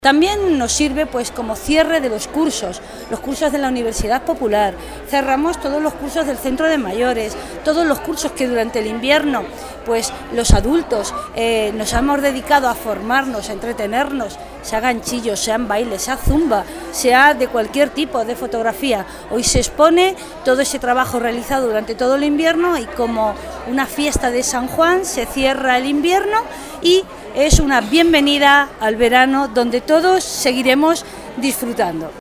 También nos sirve pues como cierre de los cursos de la Universidad Popular. Cerramos todos los cursos del Centro de Mayores, todos los cursos que durante el invierno pues los adultos nos hemos dedicado a formarnos, a entretenernos, sea ganchillos, sean bailes, sea zumba, sea de cualquier tipo de fotografía. Hoy se expone todo ese trabajo realizado durante todo el invierno y como una fiesta de San Juan se cierra el invierno y es una bienvenida al verano donde todos seguiremos disfrutando.